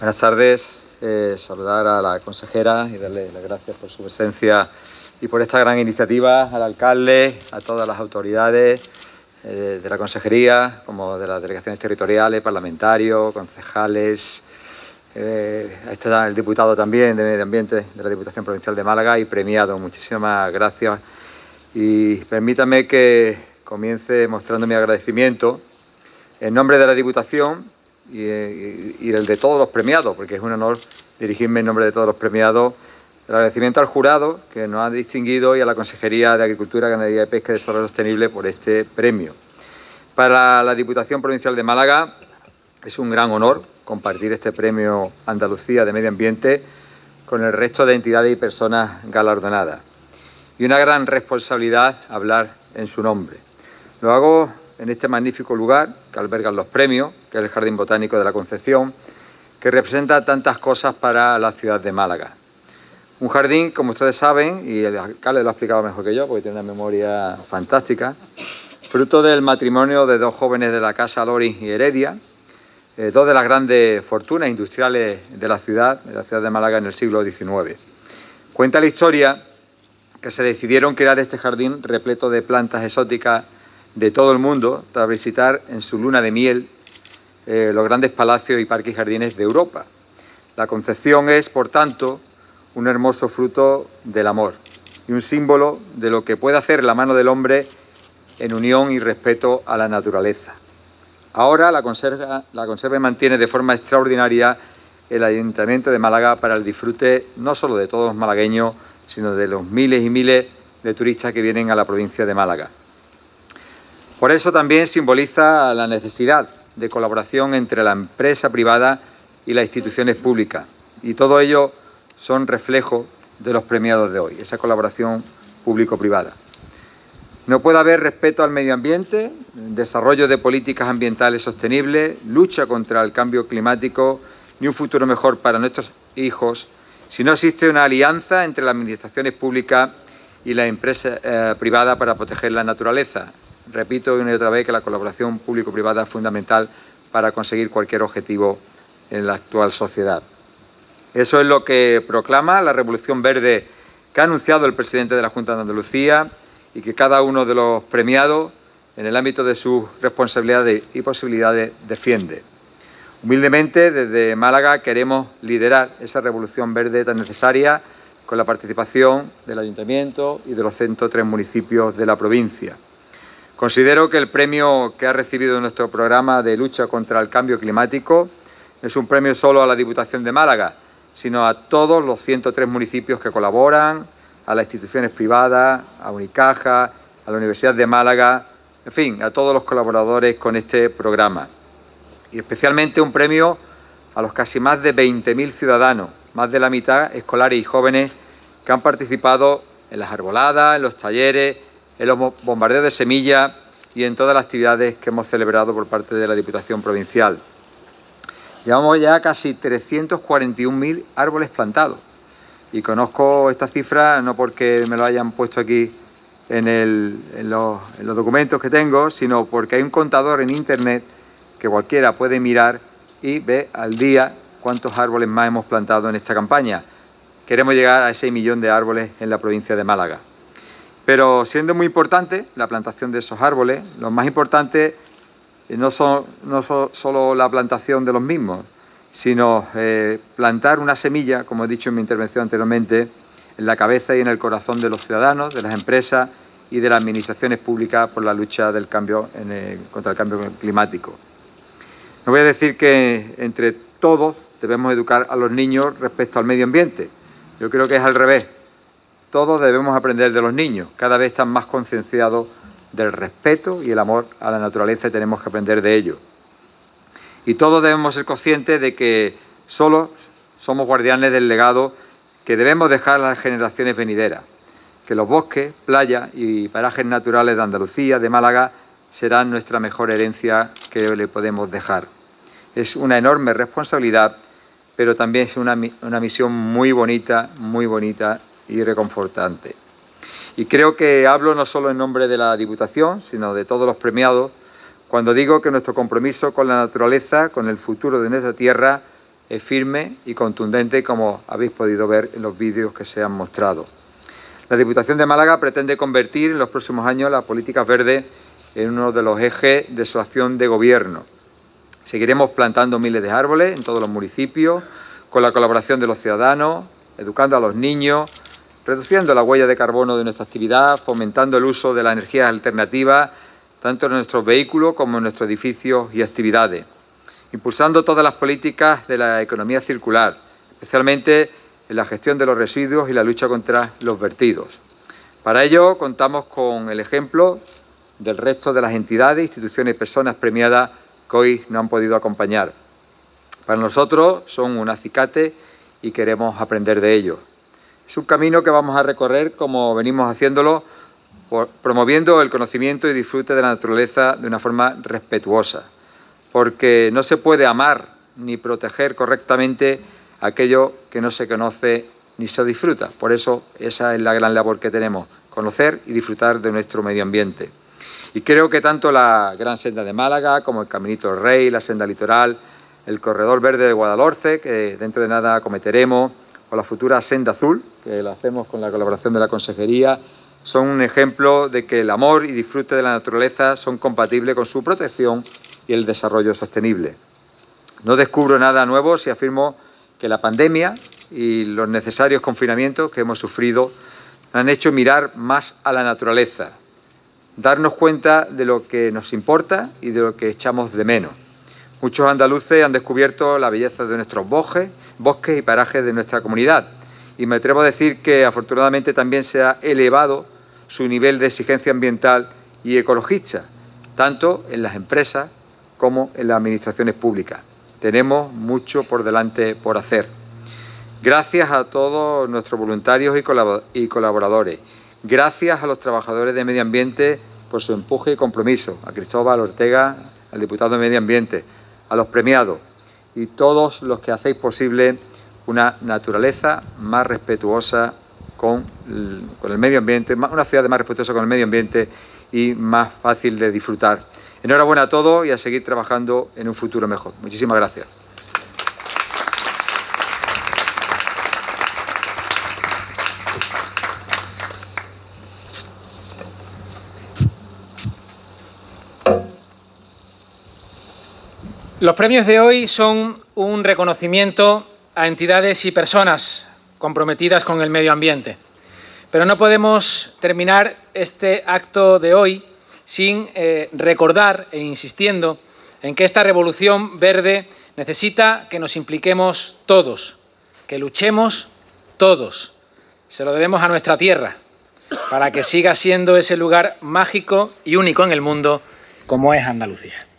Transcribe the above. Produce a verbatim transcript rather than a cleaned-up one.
Buenas tardes. Eh, saludar a la consejera y darle las gracias por su presencia y por esta gran iniciativa, al alcalde, a todas las autoridades eh, de la consejería, como de las delegaciones territoriales, parlamentarios, concejales. Eh, está el diputado también de Medio Ambiente de la Diputación Provincial de Málaga y premiado. Muchísimas gracias. Y permítame que comience mostrando mi agradecimiento en nombre de la Diputación y, y, y el de todos los premiados, porque es un honor dirigirme en nombre de todos los premiados. El agradecimiento al jurado que nos ha distinguido y a la Consejería de Agricultura, Ganadería y Pesca y Desarrollo Sostenible por este premio. Para la Diputación Provincial de Málaga es un gran honor compartir este premio Andalucía de Medio Ambiente con el resto de entidades y personas galardonadas. Y una gran responsabilidad hablar en su nombre. Lo hago en este magnífico lugar que albergan los premios, que es el Jardín Botánico de la Concepción, que representa tantas cosas para la ciudad de Málaga. Un jardín, como ustedes saben, y el alcalde lo ha explicado mejor que yo, porque tiene una memoria fantástica, fruto del matrimonio de dos jóvenes de la Casa Loris y Heredia, eh, dos de las grandes fortunas industriales de la ciudad, de la ciudad de Málaga en el siglo diecinueve. Cuenta la historia que se decidieron crear este jardín repleto de plantas exóticas de todo el mundo para visitar en su luna de miel eh, los grandes palacios y parques y jardines de Europa. La Concepción es, por tanto, un hermoso fruto del amor y un símbolo de lo que puede hacer la mano del hombre en unión y respeto a la naturaleza. Ahora la conserva, la conserva y mantiene de forma extraordinaria el Ayuntamiento de Málaga para el disfrute no solo de todos los malagueños, sino de los miles y miles de turistas que vienen a la provincia de Málaga. Por eso también simboliza la necesidad de colaboración entre la empresa privada y las instituciones públicas. Y todo ello son reflejos de los premiados de hoy, esa colaboración público-privada. No puede haber respeto al medio ambiente, desarrollo de políticas ambientales sostenibles, lucha contra el cambio climático ni un futuro mejor para nuestros hijos si no existe una alianza entre las administraciones públicas y la empresa eh, privada para proteger la naturaleza. Repito una y otra vez que la colaboración público-privada es fundamental para conseguir cualquier objetivo en la actual sociedad. Eso es lo que proclama la Revolución Verde que ha anunciado el presidente de la Junta de Andalucía y que cada uno de los premiados, en el ámbito de sus responsabilidades y posibilidades, defiende. Humildemente, desde Málaga queremos liderar esa Revolución Verde tan necesaria con la participación del Ayuntamiento y de los ciento tres municipios de la provincia. Considero que el premio que ha recibido nuestro programa de lucha contra el cambio climático no es un premio solo a la Diputación de Málaga, sino a todos los ciento tres municipios que colaboran, a las instituciones privadas, a Unicaja, a la Universidad de Málaga, en fin, a todos los colaboradores con este programa. Y especialmente un premio a los casi más de veinte mil ciudadanos, más de la mitad escolares y jóvenes que han participado en las arboladas, en los talleres, en los bombardeos de semillas y en todas las actividades que hemos celebrado por parte de la Diputación Provincial. Llevamos ya casi trescientos cuarenta y un mil árboles plantados y conozco esta cifra no porque me lo hayan puesto aquí en, el, en, los, en los documentos que tengo, sino porque hay un contador en Internet que cualquiera puede mirar y ve al día cuántos árboles más hemos plantado en esta campaña. Queremos llegar a ese millón de árboles en la provincia de Málaga. Pero siendo muy importante la plantación de esos árboles, lo más importante no son no son solo la plantación de los mismos, sino eh, plantar una semilla, como he dicho en mi intervención anteriormente, en la cabeza y en el corazón de los ciudadanos, de las empresas y de las administraciones públicas por la lucha del cambio en el, contra el cambio climático. No voy a decir que entre todos debemos educar a los niños respecto al medio ambiente. Yo creo que es al revés. Todos debemos aprender de los niños. Cada vez están más concienciados del respeto y el amor a la naturaleza y tenemos que aprender de ello. Y todos debemos ser conscientes de que solo somos guardianes del legado que debemos dejar a las generaciones venideras. Que los bosques, playas y parajes naturales de Andalucía, de Málaga, serán nuestra mejor herencia que le podemos dejar. Es una enorme responsabilidad, pero también es una, una misión muy bonita, muy bonita y reconfortante. Y creo que hablo no solo en nombre de la Diputación, sino de todos los premiados, cuando digo que nuestro compromiso con la naturaleza, con el futuro de nuestra tierra, eh, firme y contundente, como habéis podido ver en los vídeos que se han mostrado. La Diputación de Málaga pretende convertir en los próximos años las políticas verdes en uno de los ejes de su acción de gobierno. Seguiremos plantando miles de árboles en todos los municipios, con la colaboración de los ciudadanos, educando a los niños, reduciendo la huella de carbono de nuestra actividad, fomentando el uso de las energías alternativas, tanto en nuestros vehículos como en nuestros edificios y actividades, impulsando todas las políticas de la economía circular, especialmente en la gestión de los residuos y la lucha contra los vertidos. Para ello, contamos con el ejemplo del resto de las entidades, instituciones y personas premiadas que hoy nos han podido acompañar. Para nosotros son un acicate y queremos aprender de ellos. Es un camino que vamos a recorrer como venimos haciéndolo, por, promoviendo el conocimiento y disfrute de la naturaleza de una forma respetuosa, porque no se puede amar ni proteger correctamente aquello que no se conoce ni se disfruta. Por eso esa es la gran labor que tenemos, conocer y disfrutar de nuestro medio ambiente. Y creo que tanto la Gran Senda de Málaga como el Caminito del Rey, la Senda Litoral, el Corredor Verde de Guadalhorce, que dentro de nada acometeremos, o la futura Senda Azul, que la hacemos con la colaboración de la Consejería, son un ejemplo de que el amor y disfrute de la naturaleza son compatibles con su protección y el desarrollo sostenible. No descubro nada nuevo si afirmo que la pandemia y los necesarios confinamientos que hemos sufrido han hecho mirar más a la naturaleza, darnos cuenta de lo que nos importa y de lo que echamos de menos. Muchos andaluces han descubierto la belleza de nuestros bosques, bosques y parajes de nuestra comunidad, y me atrevo a decir que afortunadamente también se ha elevado su nivel de exigencia ambiental y ecologista, tanto en las empresas como en las administraciones públicas. Tenemos mucho por delante por hacer. Gracias a todos nuestros voluntarios y colaboradores. Gracias a los trabajadores de medio ambiente por su empuje y compromiso. A Cristóbal Ortega, al diputado de Medio Ambiente, a los premiados y todos los que hacéis posible una naturaleza más respetuosa con el, con el medio ambiente, una ciudad más respetuosa con el medio ambiente y más fácil de disfrutar. Enhorabuena a todos y a seguir trabajando en un futuro mejor. Muchísimas gracias. Los premios de hoy son un reconocimiento a entidades y personas comprometidas con el medio ambiente. Pero no podemos terminar este acto de hoy sin eh, recordar e insistiendo en que esta revolución verde necesita que nos impliquemos todos, que luchemos todos. Se lo debemos a nuestra tierra, para que siga siendo ese lugar mágico y único en el mundo como es Andalucía.